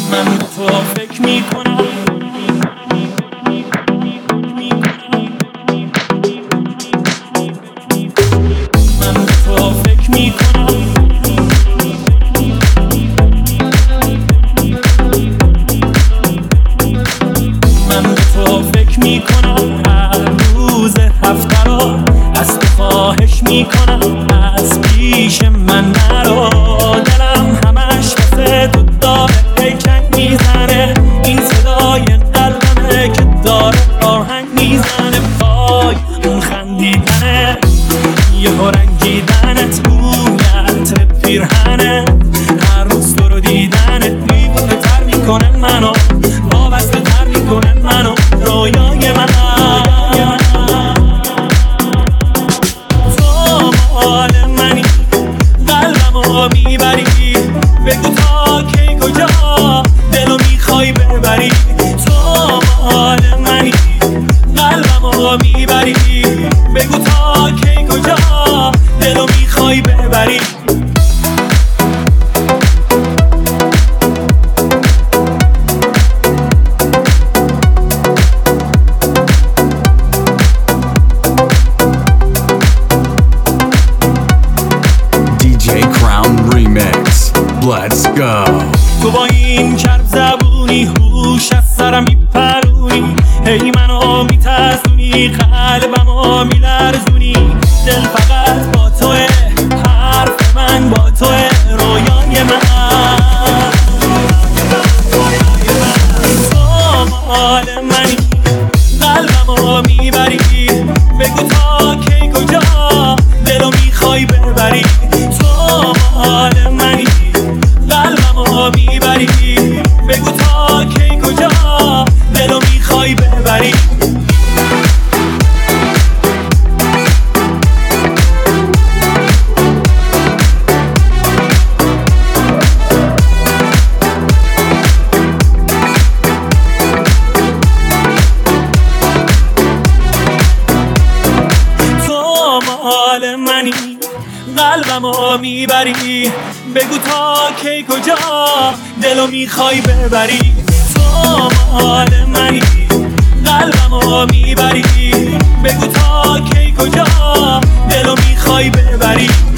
من به تو فکر میکنم، من به تو فکر میکنم، من به تو فکر میکنم، هر روز هفته رو از تو خواهش میکنم، از پیش من نرو، دلم همش واسه تو داره پیچنگ میزنه، این صدای قلبمه که داره آهنگ میزنه، پای اون خندیدنه یه رنگیدنت بویت پیرهنه، هر روز تو رو دیدنت دیوونه تر میکنه منو، وابسته تر میکنه منو، رویای من تو مال منی، قلبمو میبری، بگو تا کی کجا دلو میخوای ببری، تو مال منی، قلبمو میبری، بگو تا کی کجا دلو میخوای ببری. Let's go. تو با این کرب زبونی هوش از سرم میپرونی، هی منو میترسونی، قلبمو میلرزونی، دل فقط با توه، حرف من با توه، رویای من تو مال منی، قلبمو میبری، بگو تا کی کجا دلو میخوای ببری، تو مال منی، قلبمو میبری، بگو تا کی کجا دلو میخوای ببری. تو مال منی، قلبمو میبری، بگو تا کی کجا دلو میخوای ببری، تو مال منی، قلبمو میبری، بگو تا کی کجا دلو میخوای ببری.